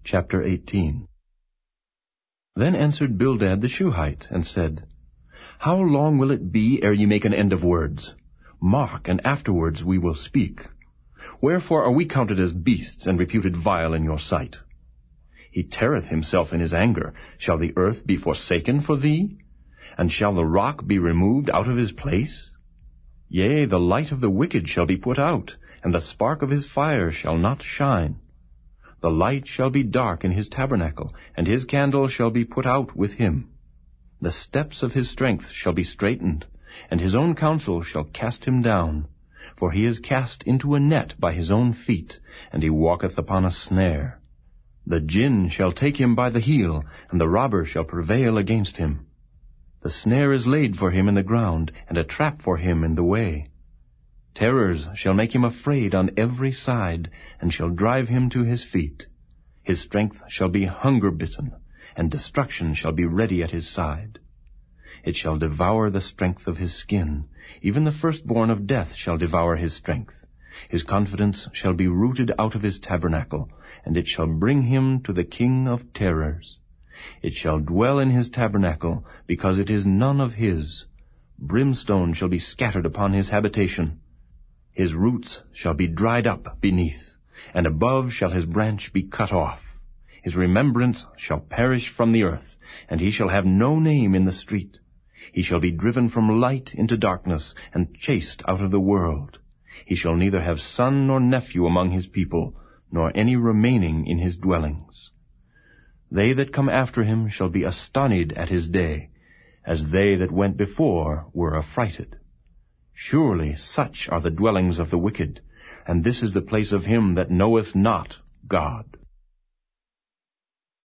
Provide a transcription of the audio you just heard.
Chapter 18. Then answered Bildad the Shuhite, and said, How long will it be ere ye make an end of words? Mark, and afterwards we will speak. Wherefore are we counted as beasts, and reputed vile in your sight? He teareth himself in his anger. Shall the earth be forsaken for thee? And shall the rock be removed out of his place? Yea, the light of the wicked shall be put out, and the spark of his fire shall not shine. The light shall be dark in his tabernacle, and his candle shall be put out with him. The steps of his strength shall be straitened, and his own counsel shall cast him down. For he is cast into a net by his own feet, and he walketh upon a snare. The jinn shall take him by the heel, and the robber shall prevail against him. The snare is laid for him in the ground, and a trap for him in the way. Terrors shall make him afraid on every side, and shall drive him to his feet. His strength shall be hunger-bitten, and destruction shall be ready at his side. It shall devour the strength of his skin. Even the firstborn of death shall devour his strength. His confidence shall be rooted out of his tabernacle, and it shall bring him to the king of terrors. It shall dwell in his tabernacle, because it is none of his. Brimstone shall be scattered upon his habitation. His roots shall be dried up beneath, and above shall his branch be cut off. His remembrance shall perish from the earth, and he shall have no name in the street. He shall be driven from light into darkness, and chased out of the world. He shall neither have son nor nephew among his people, nor any remaining in his dwellings. They that come after him shall be astonied at his day, as they that went before were affrighted. Surely such are the dwellings of the wicked, and this is the place of him that knoweth not God.